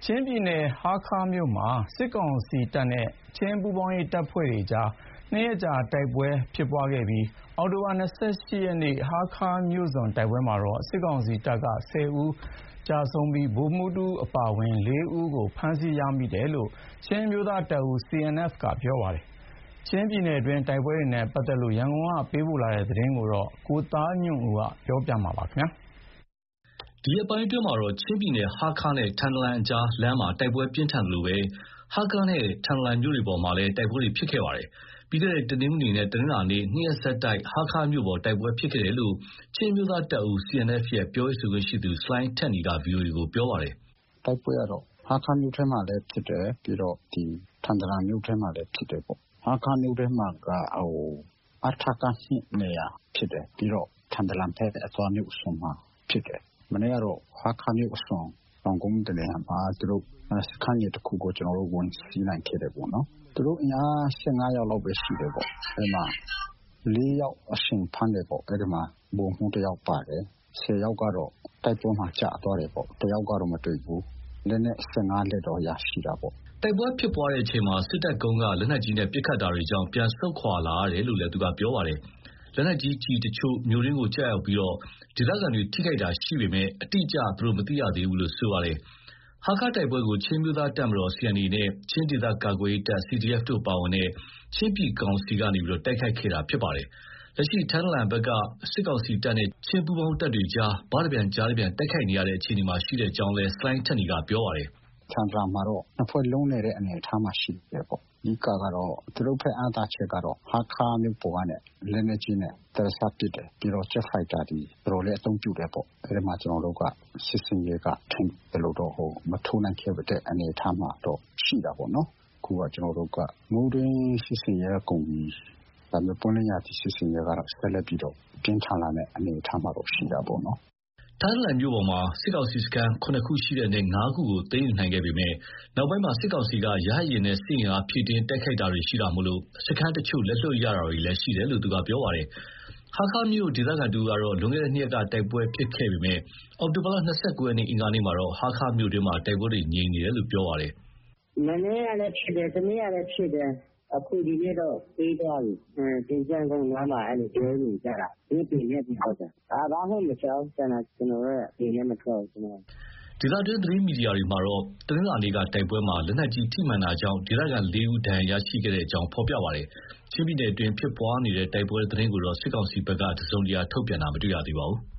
ချင်းပြည်နယ်ဟားခါးမြို့မှာစစ်ကောင်စီတပ်နဲ့ချင်းပူးပေါင်းရေးတပ်ဖွဲ့တွေကြား2 ရက်ကြာတိုက်ပွဲဖြစ်ပွားခဲ့ပြီးအောက်တိုဘာ28 ရက်နေ့ဟားခါးမြို့စွန်တိုက်ပွဲမှာတော့စစ်ကောင်စီတပ်က10 ဦးကျဆုံးပြီးဗိုလ်မှူး1ဦးအပါအဝင်4 ဦးကိုဖမ်းဆီးရမိတယ်လို့ချင်းအမျိုးသားတပ်ဦး CNF ကပြောပါတယ်။ချင်းပြည်နယ်တွင်းတိုက်ပွဲတွေနဲ့ပတ်သက်လို့ရန်ကုန်ကပေးပို့တဲ့သတင်းကိုကိုသားညွန့်ဦးကပြောပြပါမယ်။ဒီရက်ပိုင်းအတွင်းမှာတော့ချင်းပြည်နယ်ဟားခါးနဲ့ထန်တလန်အကြားလမ်းမှာတိုက်ပွဲပြင်းထန်သလိုဟားခါးနဲ့ထန်တလန်မြို့တွေပေါ်မှာလည်းတိုက်ပွဲတွေဖြစ်ခဲ့ပါတယ်။ပြီးခဲ့တဲ့တနင်္ဂနွေနဲ့တနင်္လာနေ့2 ရက်ဆက်တိုက်ဟားခါးမြို့ပေါ်တိုက်ပွဲဖြစ်ခဲ့တယ်လို့ချင်းအမျိုးသားတပ်ဦး CNF ရဲ့ပြောရေးဆိုခွင့်ရှိသူဆလိုင်းထက်နီက VOA ကိုပြောပါတယ်။ "တိုက်ပွဲကတော့ဟားခါးမြို့ထဲမှာလည်းဖြစ်တယ်ပြီးတော့ထန်တလန်မြို့ထဲမှာလည်းဖြစ်တယ်ပေါ့။ဟားခါးမြို့ထဲမှာကအထက 2 နေရာဖြစ်တယ်ပြီးတော့ထန်တလန်ဘက်အသွားမြို့အစွန်မှာဖြစ်တယ်။မနေ့ကတော့ဟားခါးမြို့အစွန်တောင်ကုန်းတနေရာမှာသူတို့စခန်းငယ်တခုကိုကျွန်တော်တို့ဝင်စီးနိုင်ခဲ့တယ်ပေါ့နော်။သူတို့အင်အား15 ယောက်လောက်ပဲရှိတယ်ပေါ့။အဲဒီမှာ4 ယောက်အရှင်ဖမ်းတယ်ပေါ့။အဲဒီမှာဗိုလ်မှူး1ယောက်ပါတယ်။10 ယောက်ကတော့တိုက်ပွဲမှာကျသွားတယ်ပေါ့။1ယောက်ကတော့မတွေ့ဘူး။လက်နက်15 လက်တော့ရရှိတာပေါ့။ " တိုက်ပွဲဖြစ်ပွားချိန်မှာစစ်တပ်ကုန်းကလက်နက်ကြီးနဲ့ပစ်ခတ်တာတွေကြောင့်ပြန်ဆုတ်ခွာလာရတယ်လို့လည်းသူကပြောပါတယ်။လက်နက်ကြီးကျည်တချို့မြို့တွင်းကိုကျရောက်ပြီးဒေသခံတွေထိခိုက်တာရှိပေမဲ့အတိအကျမသိရသေးဘူးလို့ဆိုပါတယ်။ဟားခါးတိုက်ပွဲကိုချင်းအမျိုးသားတပ်မတော် CNA နဲ့ချင်းဒေသကာကွယ်ရေးတပ် CDF တို့ပါဝင်တဲ့ချင်းပြည်ကောင်စီကနေတိုက်ခိုက်ခဲ့တာဖြစ်ပါတယ်။လက်ရှိထန်တလန်ဘက်ကစစ်ကောင်စီတပ်နဲ့ချင်းပူးပေါင်းတပ်တွေကြားဘတပြန်ကြားတပြန်တိုက်ခိုက်နေရတဲ့အခြေအနေမှာရှိတဲ့အကြောင်းလည်းဆလိုင်းထက်နီကပြောပါတယ်။"ထန်တလန်မှာတော့2 ဖွဲ့လုံးနေတဲ့အနေအထားမှာရှိတယ်ပေါ့။အဓိကတော့သူတို့ဘက်အားသာချက်ကတော့ဟားခါးမြို့ပေါ်ကနေလက်နက်ကြီးနဲ့တရစပ်ပစ်တယ်ပြီးတော့ဂျက်ဖိုက်တာတွေတော်တော်လေးအသုံးပြုတယ်ပေါ့။အဲဒီမှာကျွန်တော်တို့ကစစ်စင်ရေးကထင်တယ်လို့တော့မထိုးနိုင်ခဲ့တဲ့အနေအထားမှာတော့ရှိတာပေါ့နော်။အခုကကျွန်တော်တို့ကမိုးတွင်းစစ်စင်ရေးကုန်ပြီဒါပေမဲ့ပွင့်လင်းရာသီစစ်စင်ရေးကတော့ဆက်လက်ပြီးတော့ပြင်းထန်လာတဲ့အနေအထားမှာတော့ရှိတာပေါ့နော်။ "ထန်တလန်မြို့ပေါ်မှာစစ်ကောင်စီစခန်း7 ခုရှိတဲ့အနက် 5 ခုကိုသိမ်းယူနိုင်ခဲ့ပေမဲ့နောက်ပိုင်းမှာစစ်ကောင်စီကရဟတ်ယာဉ်နဲ့စစ်အင်အားဖြည့်တင်းတိုက်ခိုက်တာတွေရှိတာမို့စခန်းတချို့လက်လွှတ်ရတာတွေလည်းရှိတယ်လို့သူကပြောပါတယ်။ဟားခါးမြို့ဒေသခံတဦးကတော့လွန်ခဲ့တဲ့2 ရက်ကတိုက်ပွဲဖြစ်ခဲ့ပေမဲ့အောက်တိုဘာလ29 ရက်အင်္ဂါနေ့မှာတော့ဟားခါးမြို့တွင်းမှာတိုက်ပွဲတွေငြိမ်နေတယ်လို့ပြောပါတယ်။"မနေ့ကလည်းဖြစ်တယ်တနေ့ကလည်းဖြစ်တယ်အခုဒီနေ့တော့အေးသွားပြီ။တင်ကျန်းကုန်းနားမှာပြောနေကြတာမြို့ပြင်နဲ့ဟုတ်တယ်။ဘာမှမကြားဘူးကျွန်တော်တို့အပြင်လည်းမထွက်ဘူး။ " ဒေသတွင်းသတင်းမီဒီယာတွေမှာတော့တနင်္လာနေ့ကတိုက်ပွဲမှာလက်နက်ကြီးထိမှန်တာကြောင့်ဒေသခံ4 ဦးဒဏ်ရာရရှိခဲ့ကြောင်းဖော်ပြပါတယ်။ချင်းပြည်နယ်အတွင်းဖြစ်ပွားနေတဲ့တိုက်ပွဲသတင်းကိုတော့စစ်ကောင်စီဘက်ကတစုံတရာထုတ်ပြန်တာမတွေ့ရသေးပါဘူး။